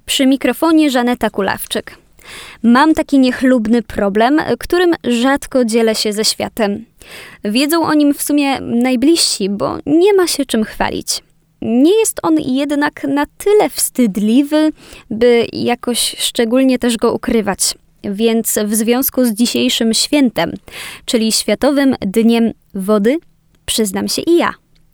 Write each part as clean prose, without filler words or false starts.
Przy mikrofonie Żaneta Kulawczyk. Mam taki niechlubny problem, którym rzadko dzielę się ze światem. Wiedzą o nim w sumie najbliżsi, bo nie ma się czym chwalić. Nie jest on jednak na tyle wstydliwy, by jakoś szczególnie też go ukrywać. Więc w związku z dzisiejszym świętem, czyli Światowym Dniem Wody, przyznam się i ja.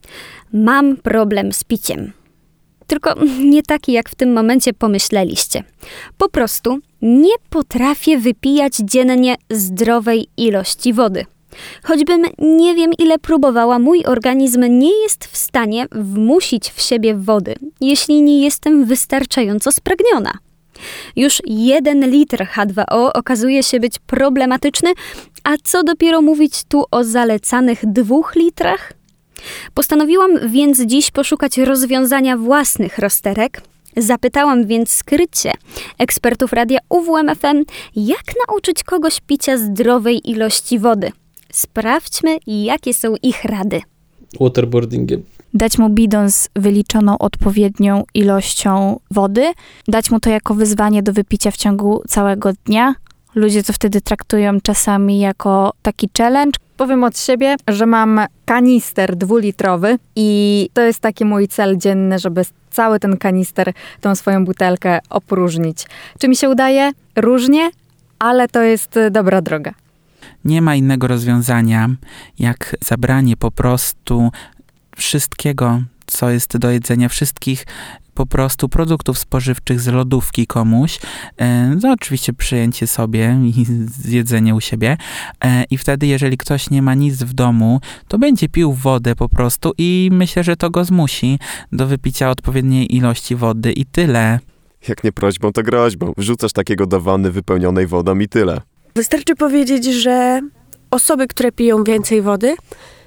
Mam problem z piciem. Tylko nie taki, jak w tym momencie pomyśleliście. Po prostu nie potrafię wypijać dziennie zdrowej ilości wody. Choćbym nie wiem ile próbowała, mój organizm nie jest w stanie wmusić w siebie wody, jeśli nie jestem wystarczająco spragniona. Już 1 litr H2O okazuje się być problematyczny, a co dopiero mówić tu o zalecanych 2 litrach? Postanowiłam więc dziś poszukać rozwiązania własnych rozterek. Zapytałam więc skrycie ekspertów radia UWMFM, jak nauczyć kogoś picia zdrowej ilości wody. Sprawdźmy, jakie są ich rady. Waterboardingiem. Dać mu bidon z wyliczoną odpowiednią ilością wody, dać mu to jako wyzwanie do wypicia w ciągu całego dnia. Ludzie to wtedy traktują czasami jako taki challenge. Powiem od siebie, że mam kanister 2-litrowy i to jest taki mój cel dzienny, żeby cały ten kanister, tą swoją butelkę opróżnić. Czy mi się udaje? Różnie, ale to jest dobra droga. Nie ma innego rozwiązania, jak zabranie po prostu wszystkiego, co jest do jedzenia, wszystkich po prostu produktów spożywczych z lodówki komuś, no oczywiście przyjęcie sobie i zjedzenie u siebie i wtedy, jeżeli ktoś nie ma nic w domu, to będzie pił wodę po prostu i myślę, że to go zmusi do wypicia odpowiedniej ilości wody i tyle. Jak nie prośbą, to groźbą. Wrzucasz takiego do wanny wypełnionej wodą i tyle. Wystarczy powiedzieć, że osoby, które piją więcej wody,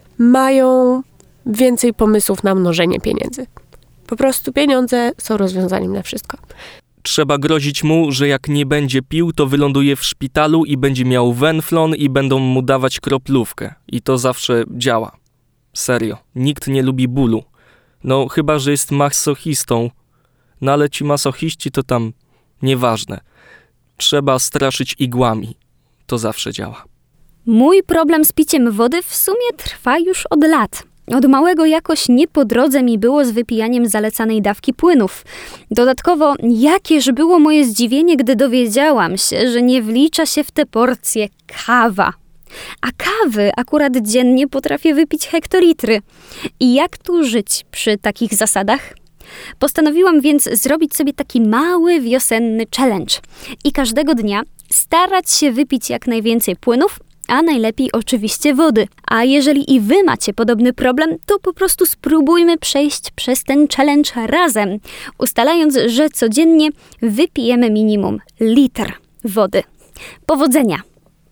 mają więcej pomysłów na mnożenie pieniędzy. Po prostu pieniądze są rozwiązaniem na wszystko. Trzeba grozić mu, że jak nie będzie pił, to wyląduje w szpitalu i będzie miał wenflon i będą mu dawać kroplówkę. I to zawsze działa. Serio. Nikt nie lubi bólu. No chyba, że jest masochistą. No ale ci masochiści to tam nieważne. Trzeba straszyć igłami. To zawsze działa. Mój problem z piciem wody w sumie trwa już od lat. Od małego jakoś nie po drodze mi było z wypijaniem zalecanej dawki płynów. Dodatkowo, jakież było moje zdziwienie, gdy dowiedziałam się, że nie wlicza się w te porcje kawa. A kawy akurat dziennie potrafię wypić hektolitry. I jak tu żyć przy takich zasadach? Postanowiłam więc zrobić sobie taki mały wiosenny challenge. I każdego dnia starać się wypić jak najwięcej płynów, a najlepiej oczywiście wody. A jeżeli i wy macie podobny problem, to po prostu spróbujmy przejść przez ten challenge razem, ustalając, że codziennie wypijemy minimum litr wody. Powodzenia!